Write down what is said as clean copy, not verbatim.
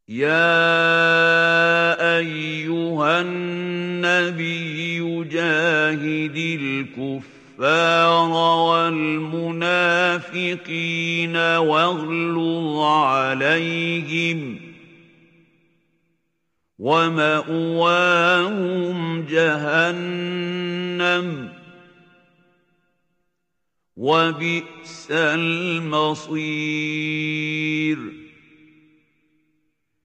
يَا أَيُّهَا النَّبِيُّ جَاهِدِ الْكُفَّارَ وَالْمُنَافِقِينَ وَاغْلُظْ عَلَيْهِمْ ۚ وَمَأْوَاهُمْ جَهَنَّمُ ۖ وَبِئْسَ الْمَصِيرُ